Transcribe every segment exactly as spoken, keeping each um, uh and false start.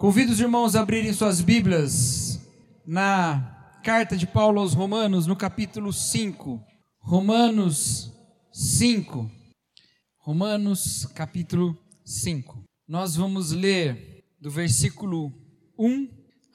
Convido os irmãos a abrirem suas Bíblias na carta de Paulo aos Romanos, no capítulo cinco. Romanos cinco. Romanos, capítulo cinco. Nós vamos ler do versículo um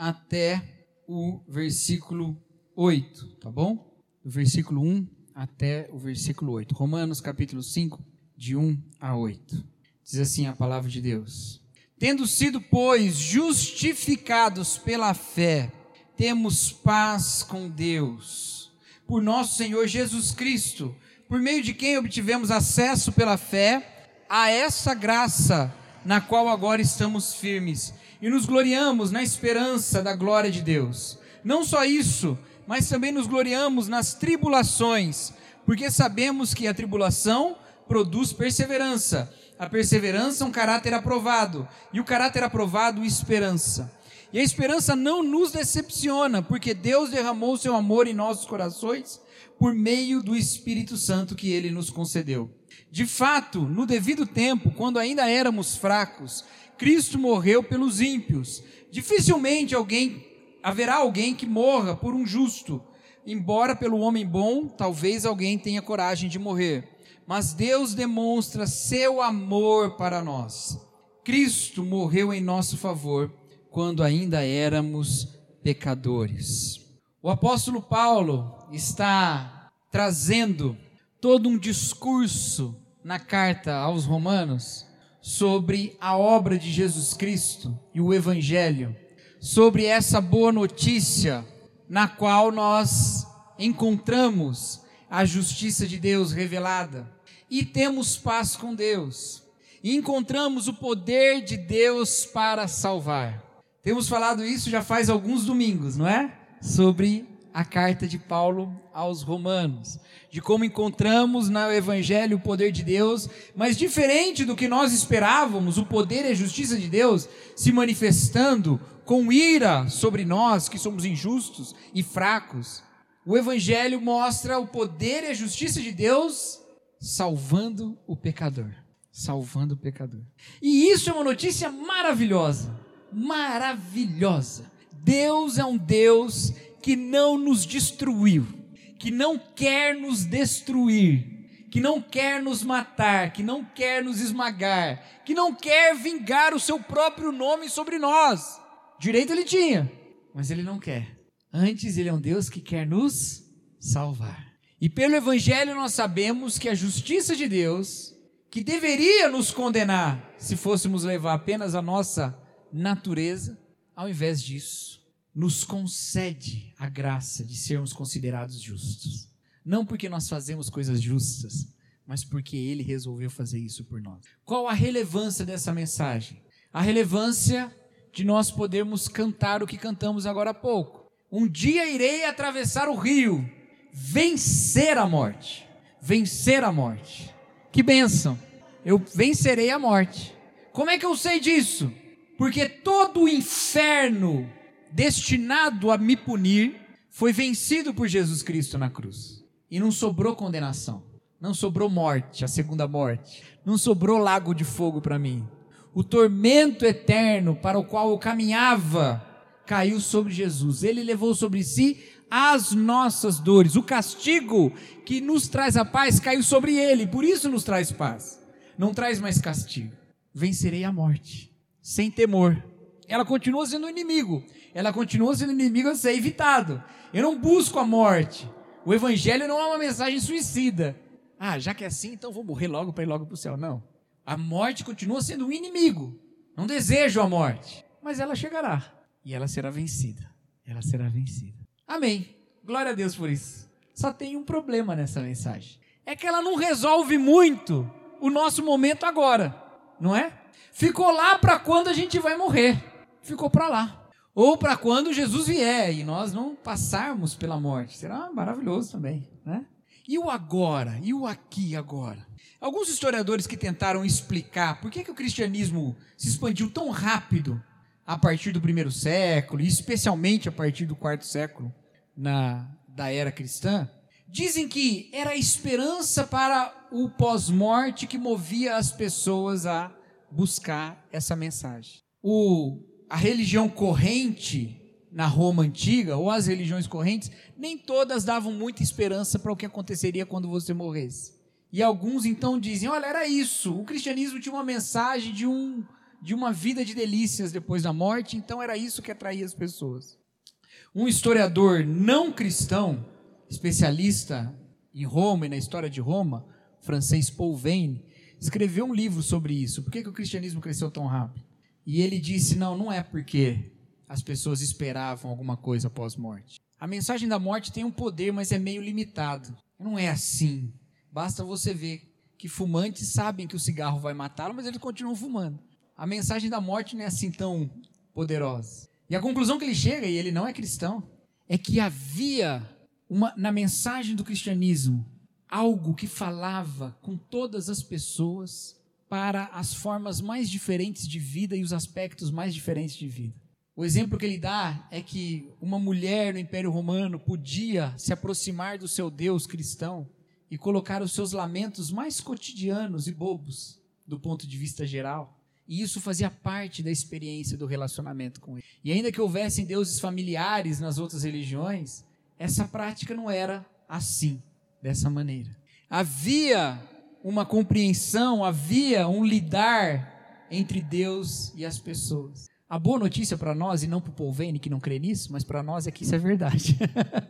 até o versículo oito, tá bom? Do versículo um até o versículo oito. Romanos, capítulo cinco, de um a oito. Diz assim a palavra de Deus: Tendo sido, pois, justificados pela fé, temos paz com Deus, por nosso Senhor Jesus Cristo, por meio de quem obtivemos acesso pela fé a essa graça, na qual agora estamos firmes, e nos gloriamos na esperança da glória de Deus. Não só isso, mas também nos gloriamos nas tribulações, porque sabemos que a tribulação produz perseverança, a perseverança um caráter aprovado, e o caráter aprovado esperança. E a esperança não nos decepciona, porque Deus derramou o seu amor em nossos corações por meio do Espírito Santo que Ele nos concedeu. De fato, no devido tempo, quando ainda éramos fracos, Cristo morreu pelos ímpios. Dificilmente alguém, haverá alguém que morra por um justo, embora pelo homem bom, talvez alguém tenha coragem de morrer. Mas Deus demonstra seu amor para nós. Cristo morreu em nosso favor quando ainda éramos pecadores. O apóstolo Paulo está trazendo todo um discurso na carta aos Romanos sobre a obra de Jesus Cristo e o Evangelho, sobre essa boa notícia na qual nós encontramos a justiça de Deus revelada. E temos paz com Deus, e encontramos o poder de Deus para salvar. Temos falado isso já faz alguns domingos, não é? Sobre a carta de Paulo aos Romanos, de como encontramos no Evangelho o poder de Deus, mas diferente do que nós esperávamos, o poder e a justiça de Deus se manifestando com ira sobre nós, que somos injustos e fracos. O Evangelho mostra o poder e a justiça de Deus salvando o pecador, salvando o pecador. E isso é uma notícia maravilhosa, maravilhosa. Deus é um Deus que não nos destruiu, que não quer nos destruir, que não quer nos matar, que não quer nos esmagar, que não quer vingar o seu próprio nome sobre nós. Direito ele tinha, mas ele não quer. Antes, ele é um Deus que quer nos salvar. E pelo Evangelho nós sabemos que a justiça de Deus, que deveria nos condenar se fôssemos levar apenas a nossa natureza, ao invés disso, nos concede a graça de sermos considerados justos. Não porque nós fazemos coisas justas, mas porque Ele resolveu fazer isso por nós. Qual a relevância dessa mensagem? A relevância de nós podermos cantar o que cantamos agora há pouco. Um dia irei atravessar o rio, vencer a morte, vencer a morte. Que bênção, eu vencerei a morte. Como é que eu sei disso? Porque todo o inferno destinado a me punir foi vencido por Jesus Cristo na cruz. E não sobrou condenação, não sobrou morte, a segunda morte, não sobrou lago de fogo para mim. O tormento eterno para o qual eu caminhava caiu sobre Jesus. Ele levou sobre si as nossas dores, o castigo que nos traz a paz caiu sobre ele, por isso nos traz paz, não traz mais castigo. Vencerei a morte, sem temor. Ela continua sendo inimigo, ela continua sendo inimigo a ser evitado. Eu não busco a morte. O Evangelho não é uma mensagem suicida. Ah, já que é assim, então vou morrer logo para ir logo para o céu. Não, a morte continua sendo um inimigo. Não desejo a morte, mas ela chegará e ela será vencida, ela será vencida. Amém, glória a Deus por isso. Só tem um problema nessa mensagem, é que ela não resolve muito o nosso momento agora, não é? Ficou lá para quando a gente vai morrer, ficou para lá, ou para quando Jesus vier e nós não passarmos pela morte, será maravilhoso também, né? E o agora, e o aqui e agora? Alguns historiadores que tentaram explicar por que, que o cristianismo se expandiu tão rápido a partir do primeiro século, e especialmente a partir do quarto século na, da era cristã, dizem que era a esperança para o pós-morte que movia as pessoas a buscar essa mensagem. O a religião corrente na Roma antiga, ou as religiões correntes, nem todas davam muita esperança para o que aconteceria quando você morresse. E alguns então dizem, olha, era isso, o cristianismo tinha uma mensagem de, um, de uma vida de delícias depois da morte, então era isso que atraía as pessoas. Um historiador não cristão, especialista em Roma e na história de Roma, o francês Paul Veyne, escreveu um livro sobre isso, por que, que o cristianismo cresceu tão rápido? E ele disse, não, não é porque as pessoas esperavam alguma coisa pós-morte. A mensagem da morte tem um poder, mas é meio limitado. Não é assim. Basta você ver que fumantes sabem que o cigarro vai matá-lo, mas eles continuam fumando. A mensagem da morte não é assim tão poderosa. E a conclusão que ele chega, e ele não é cristão, é que havia uma, na mensagem do cristianismo algo que falava com todas as pessoas para as formas mais diferentes de vida e os aspectos mais diferentes de vida. O exemplo que ele dá é que uma mulher no Império Romano podia se aproximar do seu Deus cristão e colocar os seus lamentos mais cotidianos e bobos, do ponto de vista geral, e isso fazia parte da experiência do relacionamento com ele. E ainda que houvessem deuses familiares nas outras religiões, essa prática não era assim, dessa maneira. Havia uma compreensão, havia um lidar entre Deus e as pessoas. A boa notícia para nós, e não para o Paul Veyne que não crê nisso, mas para nós é que isso é verdade.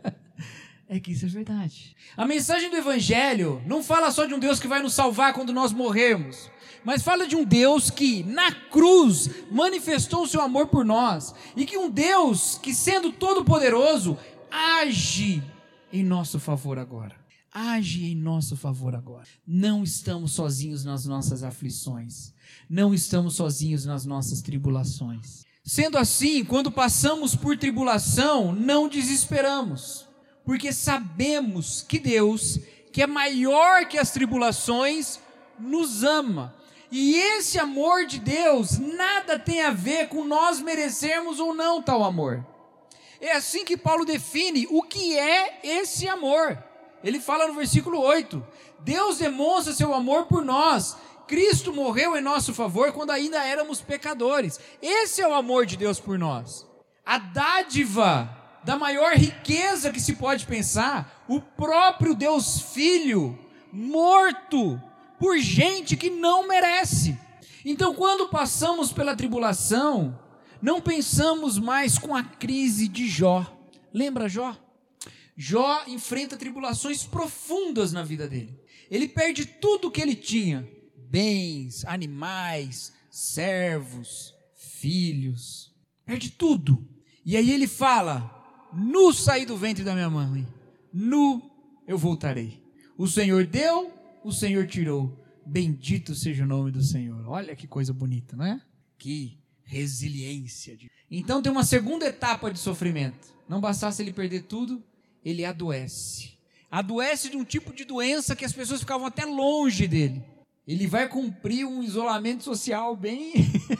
É que isso é verdade. A mensagem do Evangelho não fala só de um Deus que vai nos salvar quando nós morrermos, mas fala de um Deus que na cruz manifestou o seu amor por nós, e que um Deus que, sendo todo-poderoso, age em nosso favor agora. Age em nosso favor agora. Não estamos sozinhos nas nossas aflições. Não estamos sozinhos nas nossas tribulações. Sendo assim, quando passamos por tribulação, não desesperamos, porque sabemos que Deus, que é maior que as tribulações, nos ama. E esse amor de Deus nada tem a ver com nós merecermos ou não tal amor. É assim que Paulo define o que é esse amor. Ele fala no versículo oito, Deus demonstra seu amor por nós, Cristo morreu em nosso favor quando ainda éramos pecadores. Esse é o amor de Deus por nós. A dádiva da maior riqueza que se pode pensar, o próprio Deus Filho, morto por gente que não merece. Então, quando passamos pela tribulação, não pensamos mais com a crise de Jó. Lembra Jó? Jó enfrenta tribulações profundas na vida dele. Ele perde tudo o que ele tinha. Bens, animais, servos, filhos. Perde tudo. E aí ele fala, nu saí do ventre da minha mãe, nu eu voltarei. O Senhor deu, o Senhor tirou. Bendito seja o nome do Senhor. Olha que coisa bonita, não é? Que resiliência. Então tem uma segunda etapa de sofrimento. Não bastasse ele perder tudo, ele adoece. Adoece de um tipo de doença que as pessoas ficavam até longe dele. Ele vai cumprir um isolamento social bem,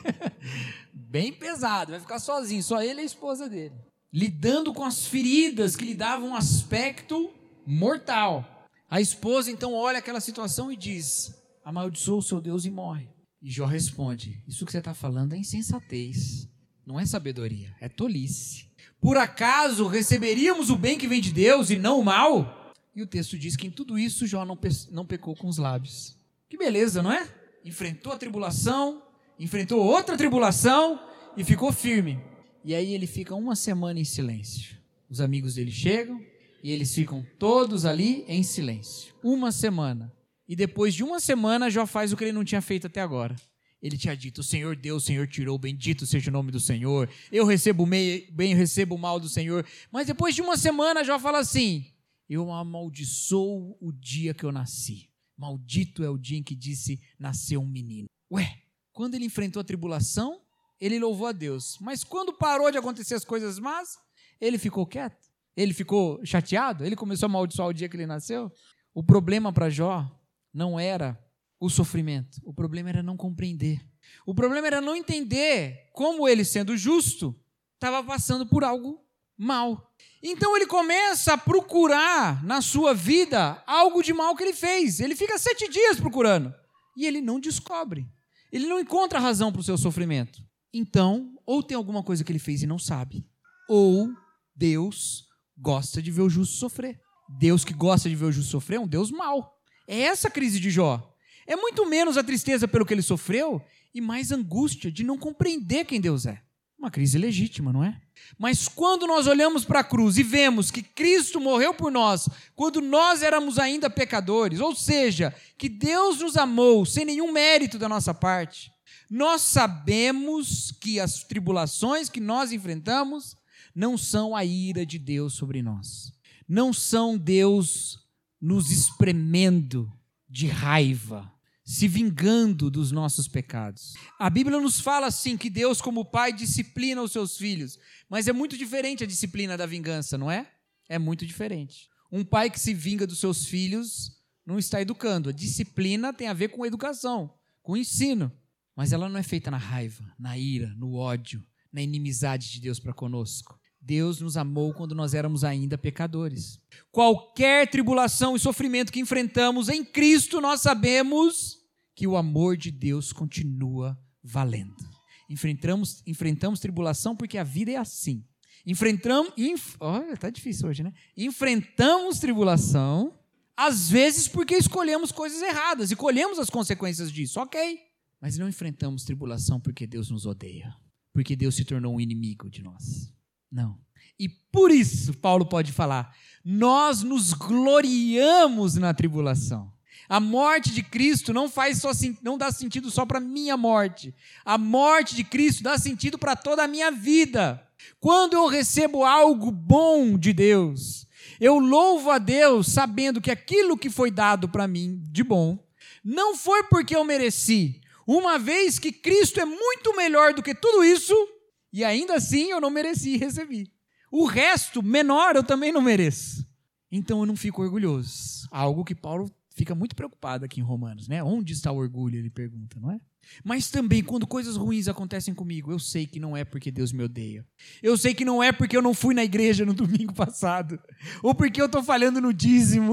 bem pesado. Vai ficar sozinho, só ele e a esposa dele. Lidando com as feridas que lhe davam um aspecto mortal. A esposa então olha aquela situação e diz, amaldiçoa o seu Deus e morre. E Jó responde, isso que você está falando é insensatez, não é sabedoria, é tolice. Por acaso receberíamos o bem que vem de Deus e não o mal? E o texto diz que em tudo isso Jó não, pe- não pecou com os lábios. Que beleza, não é? Enfrentou a tribulação, enfrentou outra tribulação e ficou firme. E aí ele fica uma semana em silêncio. Os amigos dele chegam e eles ficam todos ali em silêncio. Uma semana. E depois de uma semana Jó faz o que ele não tinha feito até agora. Ele tinha dito, o Senhor deu, o Senhor tirou, bendito seja o nome do Senhor. Eu recebo bem, eu recebo o mal do Senhor. Mas depois de uma semana Jó fala assim, eu amaldiçoo o dia que eu nasci. Maldito é o dia em que disse, nasceu um menino. Ué, quando ele enfrentou a tribulação, ele louvou a Deus. Mas quando parou de acontecer as coisas más, ele ficou quieto. Ele ficou chateado. Ele começou a amaldiçoar o dia que ele nasceu. O problema para Jó não era o sofrimento. O problema era não compreender. O problema era não entender como ele, sendo justo, estava passando por algo mal. Então ele começa a procurar na sua vida algo de mal que ele fez. Ele fica sete dias procurando. E ele não descobre. Ele não encontra razão para o seu sofrimento. Então, ou tem alguma coisa que ele fez e não sabe, ou Deus gosta de ver o justo sofrer. Deus que gosta de ver o justo sofrer é um Deus mau. É essa a crise de Jó. É muito menos a tristeza pelo que ele sofreu e mais angústia de não compreender quem Deus é. Uma crise legítima, não é? Mas quando nós olhamos para a cruz e vemos que Cristo morreu por nós, quando nós éramos ainda pecadores, ou seja, que Deus nos amou sem nenhum mérito da nossa parte, nós sabemos que as tribulações que nós enfrentamos não são a ira de Deus sobre nós. Não são Deus nos espremendo de raiva, se vingando dos nossos pecados. A Bíblia nos fala assim que Deus, como Pai, disciplina os seus filhos, mas é muito diferente a disciplina da vingança, não é? É muito diferente. Um pai que se vinga dos seus filhos não está educando. A disciplina tem a ver com educação, com ensino, mas ela não é feita na raiva, na ira, no ódio, na inimizade de Deus para conosco. Deus nos amou quando nós éramos ainda pecadores. Qualquer tribulação e sofrimento que enfrentamos em Cristo, nós sabemos que o amor de Deus continua valendo. Enfrentamos, enfrentamos tribulação porque a vida é assim. Enfrentamos, inf, olha, tá difícil hoje, né? Enfrentamos tribulação, às vezes porque escolhemos coisas erradas e colhemos as consequências disso, ok. Mas não enfrentamos tribulação porque Deus nos odeia, porque Deus se tornou um inimigo de nós. Não. E por isso, Paulo pode falar, nós nos gloriamos na tribulação. A morte de Cristo não, faz só, não dá sentido só para a minha morte. A morte de Cristo dá sentido para toda a minha vida. Quando eu recebo algo bom de Deus, eu louvo a Deus sabendo que aquilo que foi dado para mim de bom, não foi porque eu mereci, uma vez que Cristo é muito melhor do que tudo isso, e ainda assim eu não mereci e recebi. O resto, menor, eu também não mereço. Então eu não fico orgulhoso. Algo que Paulo fica muito preocupado aqui em Romanos, né? Onde está o orgulho, ele pergunta, não é? Mas também, quando coisas ruins acontecem comigo, eu sei que não é porque Deus me odeia. Eu sei que não é porque eu não fui na igreja no domingo passado. Ou porque eu estou falhando no dízimo.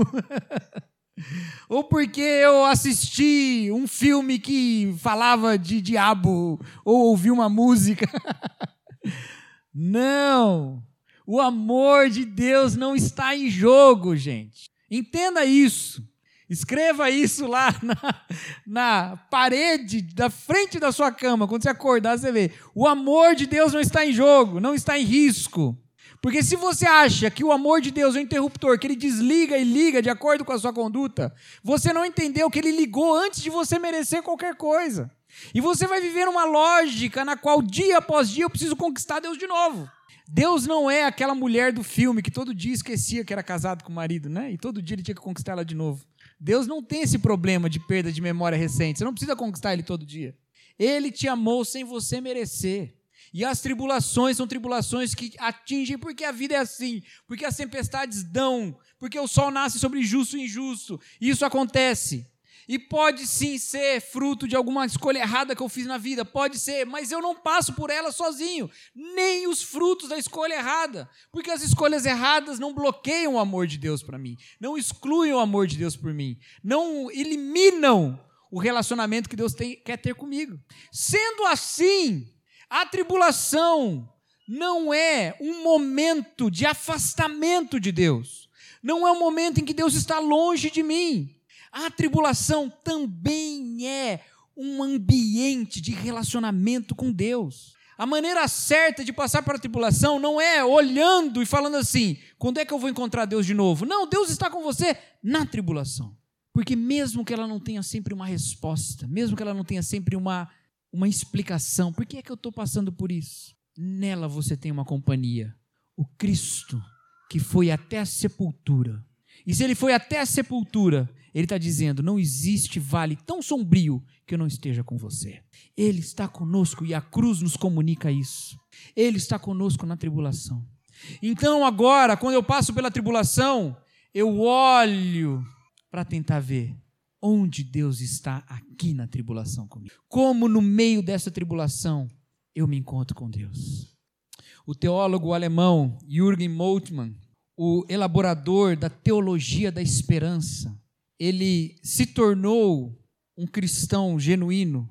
Ou porque eu assisti um filme que falava de diabo, ou ouvi uma música. Não! O amor de Deus não está em jogo, gente. Entenda isso. Escreva isso lá na, na parede da frente da sua cama. Quando você acordar, você vê. O amor de Deus não está em jogo, não está em risco. Porque se você acha que o amor de Deus é um interruptor, que ele desliga e liga de acordo com a sua conduta, você não entendeu que ele ligou antes de você merecer qualquer coisa. E você vai viver uma lógica na qual dia após dia eu preciso conquistar Deus de novo. Deus não é aquela mulher do filme que todo dia esquecia que era casado com o marido, né? E todo dia ele tinha que conquistar ela de novo. Deus não tem esse problema de perda de memória recente. Você não precisa conquistar ele todo dia. Ele te amou sem você merecer. E as tribulações são tribulações que atingem porque a vida é assim, porque as tempestades dão, porque o sol nasce sobre justo e injusto. E isso acontece. E pode sim ser fruto de alguma escolha errada que eu fiz na vida, pode ser, mas eu não passo por ela sozinho, nem os frutos da escolha errada, porque as escolhas erradas não bloqueiam o amor de Deus para mim, não excluem o amor de Deus por mim, não eliminam o relacionamento que Deus tem, quer ter comigo. Sendo assim, a tribulação não é um momento de afastamento de Deus, não é um momento em que Deus está longe de mim. A tribulação também é um ambiente de relacionamento com Deus. A maneira certa de passar pela tribulação não é olhando e falando assim, quando é que eu vou encontrar Deus de novo? Não, Deus está com você na tribulação. Porque mesmo que ela não tenha sempre uma resposta, mesmo que ela não tenha sempre uma, uma explicação, por que é que eu estou passando por isso? Nela você tem uma companhia, o Cristo que foi até a sepultura. E se ele foi até a sepultura, ele está dizendo, não existe vale tão sombrio que eu não esteja com você. Ele está conosco e a cruz nos comunica isso. Ele está conosco na tribulação. Então agora, quando eu passo pela tribulação, eu olho para tentar ver onde Deus está aqui na tribulação comigo. Como no meio dessa tribulação eu me encontro com Deus. O teólogo alemão Jürgen Moltmann, o elaborador da teologia da esperança, ele se tornou um cristão genuíno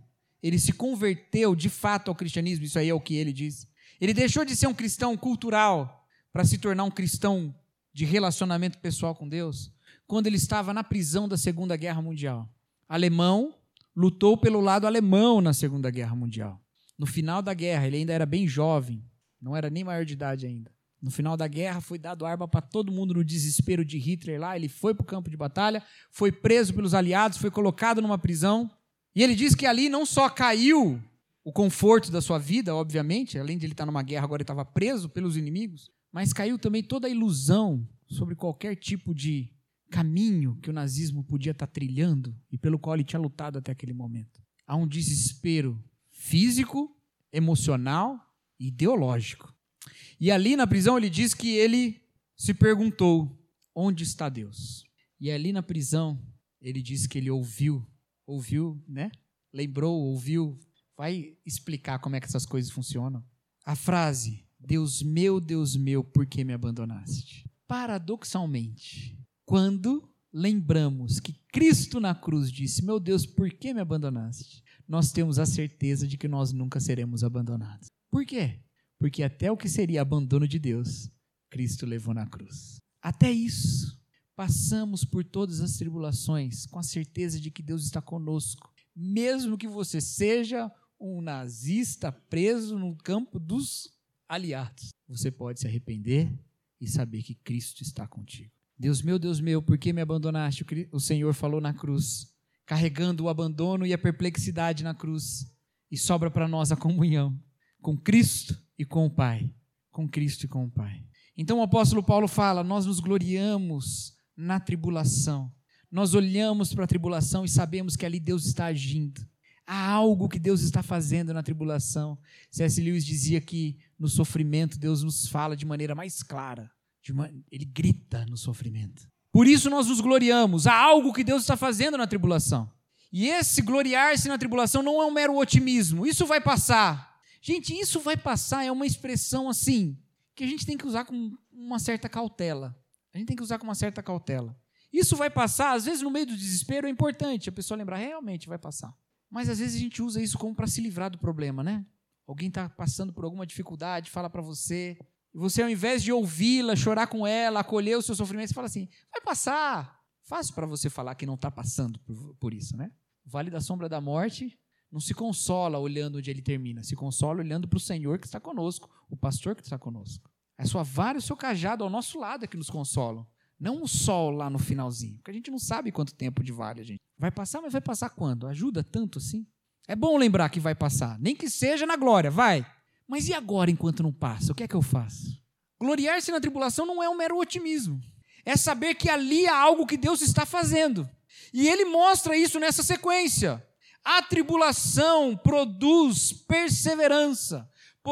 ele se converteu de fato ao cristianismo, isso aí é o que ele diz. Ele deixou de ser um cristão cultural para se tornar um cristão de relacionamento pessoal com Deus, quando ele estava na prisão da Segunda Guerra Mundial. Alemão, lutou pelo lado alemão na Segunda Guerra Mundial. No final da guerra, ele ainda era bem jovem, não era nem maior de idade ainda. No final da guerra, foi dado arma para todo mundo no desespero de Hitler lá, ele foi para o campo de batalha, foi preso pelos aliados, foi colocado numa prisão, e ele diz que ali não só caiu o conforto da sua vida, obviamente, além de ele estar numa guerra, agora ele estava preso pelos inimigos, mas caiu também toda a ilusão sobre qualquer tipo de caminho que o nazismo podia estar trilhando e pelo qual ele tinha lutado até aquele momento. Há um desespero físico, emocional e ideológico. E ali na prisão ele diz que ele se perguntou, onde está Deus? E ali na prisão ele diz que ele ouviu, ouviu, né? Lembrou, ouviu, vai explicar como é que essas coisas funcionam. A frase, Deus meu, Deus meu, por que me abandonaste? Paradoxalmente, quando lembramos que Cristo na cruz disse, meu Deus, por que me abandonaste? Nós temos a certeza de que nós nunca seremos abandonados. Por quê? Porque até o que seria abandono de Deus, Cristo levou na cruz. Até isso, passamos por todas as tribulações com a certeza de que Deus está conosco. Mesmo que você seja um nazista preso no campo dos aliados, você pode se arrepender e saber que Cristo está contigo. Deus meu, Deus meu, por que me abandonaste? O Senhor falou na cruz, carregando o abandono e a perplexidade na cruz. E sobra para nós a comunhão com Cristo e com o Pai. Com Cristo e com o Pai. Então o apóstolo Paulo fala, nós nos gloriamos na tribulação. Nós olhamos para a tribulação e sabemos que ali Deus está agindo. Há algo que Deus está fazendo na tribulação. C S Lewis dizia que no sofrimento Deus nos fala de maneira mais clara. De uma, ele grita no sofrimento. Por isso nós nos gloriamos. Há algo que Deus está fazendo na tribulação. E esse gloriar-se na tribulação não é um mero otimismo. Isso vai passar. Gente, isso vai passar é uma expressão assim, que a gente tem que usar com uma certa cautela. A gente tem que usar com uma certa cautela. Isso vai passar, às vezes no meio do desespero é importante a pessoa lembrar, realmente vai passar. Mas às vezes a gente usa isso como para se livrar do problema, né? Alguém está passando por alguma dificuldade, fala para você, e você ao invés de ouvi-la, chorar com ela, acolher o seu sofrimento, você fala assim, vai passar. Fácil para você falar que não está passando por, por isso, né? O Vale da Sombra da Morte não se consola olhando onde ele termina, se consola olhando para o Senhor que está conosco, o pastor que está conosco. A sua vara e o seu cajado ao nosso lado é que nos consolam. Não o sol lá no finalzinho, porque a gente não sabe quanto tempo de vale a gente. Vai passar, mas vai passar quando? Ajuda tanto assim? É bom lembrar que vai passar, nem que seja na glória, vai. Mas e agora enquanto não passa? O que é que eu faço? Gloriar-se na tribulação não é um mero otimismo. É saber que ali há algo que Deus está fazendo. E ele mostra isso nessa sequência. A tribulação produz perseverança,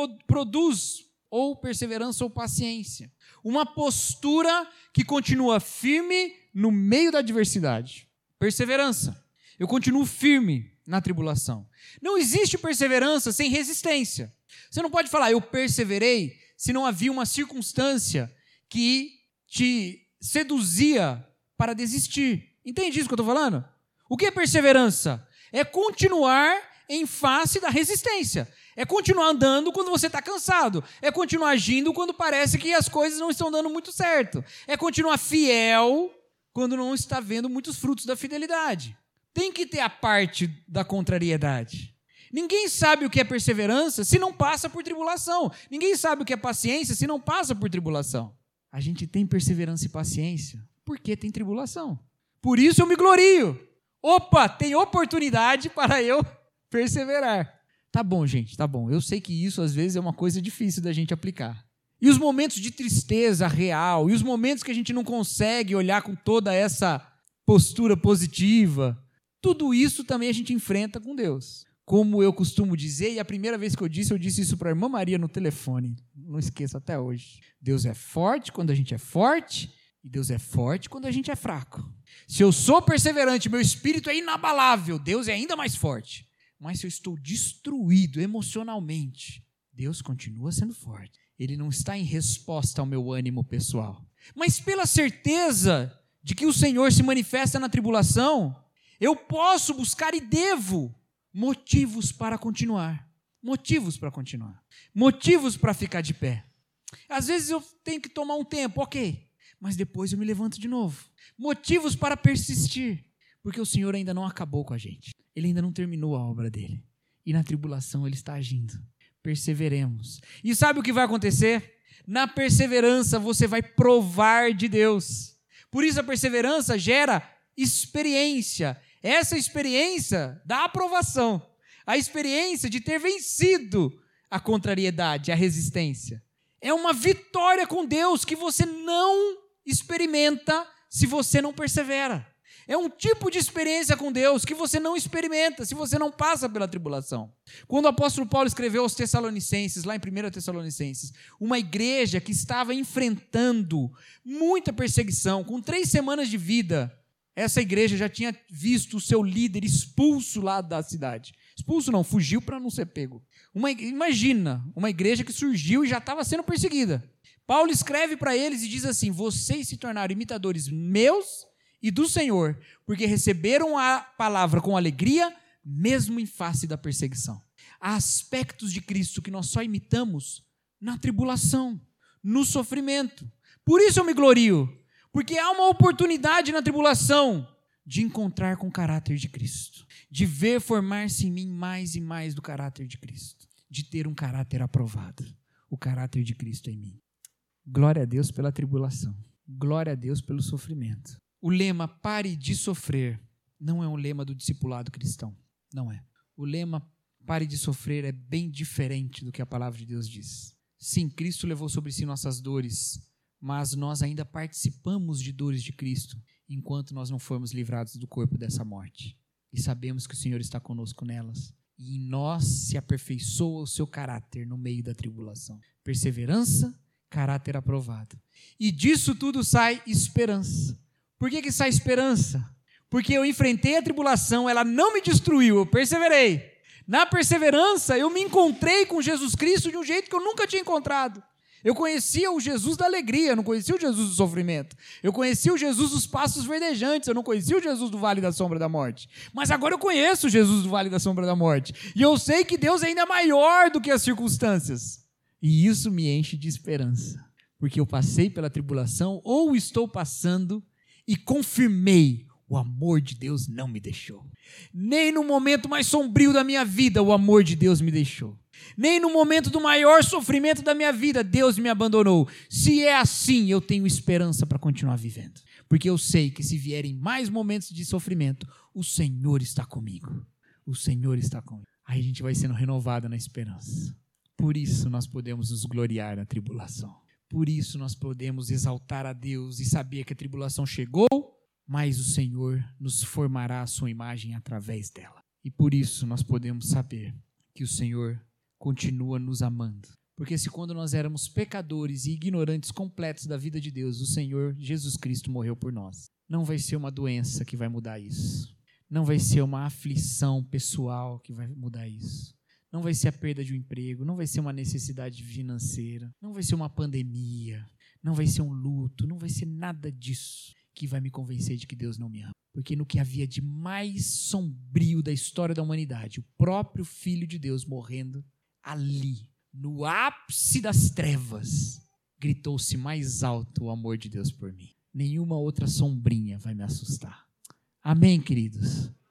produz ou perseverança ou paciência. Uma postura que continua firme no meio da adversidade. Perseverança. Eu continuo firme na tribulação. Não existe perseverança sem resistência. Você não pode falar, eu perseverei, se não havia uma circunstância que te seduzia para desistir. Entende isso que eu estou falando? O que é perseverança? É continuar em face da resistência. É continuar andando quando você está cansado. É continuar agindo quando parece que as coisas não estão dando muito certo. É continuar fiel quando não está vendo muitos frutos da fidelidade. Tem que ter a parte da contrariedade. Ninguém sabe o que é perseverança se não passa por tribulação. Ninguém sabe o que é paciência se não passa por tribulação. A gente tem perseverança e paciência porque tem tribulação. Por isso eu me glorio. Opa, tem oportunidade para eu perseverar. Tá bom, gente, tá bom. Eu sei que isso às vezes é uma coisa difícil da gente aplicar. E os momentos de tristeza real, e os momentos que a gente não consegue olhar com toda essa postura positiva, tudo isso também a gente enfrenta com Deus. Como eu costumo dizer, e a primeira vez que eu disse, eu disse isso para a irmã Maria no telefone. Não esqueço até hoje. Deus é forte quando a gente é forte, e Deus é forte quando a gente é fraco. Se eu sou perseverante, meu espírito é inabalável, Deus é ainda mais forte. Mas se eu estou destruído emocionalmente, Deus continua sendo forte. Ele não está em resposta ao meu ânimo pessoal. Mas pela certeza de que o Senhor se manifesta na tribulação, eu posso buscar e devo motivos para continuar. Motivos para continuar. Motivos para ficar de pé. Às vezes eu tenho que tomar um tempo, ok, mas depois eu me levanto de novo. Motivos para persistir, porque o Senhor ainda não acabou com a gente. Ele ainda não terminou a obra dele. E na tribulação Ele está agindo. Perseveremos. E sabe o que vai acontecer? Na perseverança você vai provar de Deus. Por isso a perseverança gera experiência. Essa experiência da aprovação. A experiência de ter vencido a contrariedade, a resistência. É uma vitória com Deus que você não experimenta se você não persevera. É um tipo de experiência com Deus que você não experimenta se você não passa pela tribulação. Quando o apóstolo Paulo escreveu aos Tessalonicenses, lá em primeira Tessalonicenses, uma igreja que estava enfrentando muita perseguição, com três semanas de vida, essa igreja já tinha visto o seu líder expulso lá da cidade. Expulso não, fugiu para não ser pego. Uma, imagina, uma igreja que surgiu e já estava sendo perseguida. Paulo escreve para eles e diz assim: vocês se tornaram imitadores meus e do Senhor, porque receberam a palavra com alegria, mesmo em face da perseguição. Há aspectos de Cristo que nós só imitamos na tribulação, no sofrimento. Por isso eu me glorio, porque há uma oportunidade na tribulação de encontrar com o caráter de Cristo, de ver formar-se em mim mais e mais do caráter de Cristo, de ter um caráter aprovado, o caráter de Cristo em mim. Glória a Deus pela tribulação, glória a Deus pelo sofrimento. O lema pare de sofrer não é um lema do discipulado cristão, não é. O lema pare de sofrer é bem diferente do que a palavra de Deus diz. Sim, Cristo levou sobre si nossas dores, mas nós ainda participamos de dores de Cristo, enquanto nós não formos livrados do corpo dessa morte. E sabemos que o Senhor está conosco nelas. E em nós se aperfeiçoa o seu caráter no meio da tribulação. Perseverança, caráter aprovado. E disso tudo sai esperança. Por que que sai esperança? Porque eu enfrentei a tribulação, ela não me destruiu, eu perseverei. Na perseverança, eu me encontrei com Jesus Cristo de um jeito que eu nunca tinha encontrado. Eu conhecia o Jesus da alegria, não conhecia o Jesus do sofrimento. Eu conhecia o Jesus dos passos verdejantes, eu não conhecia o Jesus do vale da sombra da morte. Mas agora eu conheço o Jesus do vale da sombra da morte. E eu sei que Deus é ainda maior do que as circunstâncias. E isso me enche de esperança. Porque eu passei pela tribulação, ou estou passando, e confirmei, o amor de Deus não me deixou. Nem no momento mais sombrio da minha vida, o amor de Deus me deixou. Nem no momento do maior sofrimento da minha vida, Deus me abandonou. Se é assim, eu tenho esperança para continuar vivendo. Porque eu sei que se vierem mais momentos de sofrimento, o Senhor está comigo. O Senhor está comigo. Aí a gente vai sendo renovado na esperança. Por isso nós podemos nos gloriar na tribulação. Por isso nós podemos exaltar a Deus e saber que a tribulação chegou, mas o Senhor nos formará a sua imagem através dela. E por isso nós podemos saber que o Senhor continua nos amando. Porque se quando nós éramos pecadores e ignorantes completos da vida de Deus, o Senhor Jesus Cristo morreu por nós. Não vai ser uma doença que vai mudar isso. Não vai ser uma aflição pessoal que vai mudar isso. Não vai ser a perda de um emprego, não vai ser uma necessidade financeira, não vai ser uma pandemia, não vai ser um luto, não vai ser nada disso que vai me convencer de que Deus não me ama. Porque no que havia de mais sombrio da história da humanidade, o próprio Filho de Deus morrendo, ali, no ápice das trevas, gritou-se mais alto o amor de Deus por mim. Nenhuma outra sombrinha vai me assustar. Amém, queridos?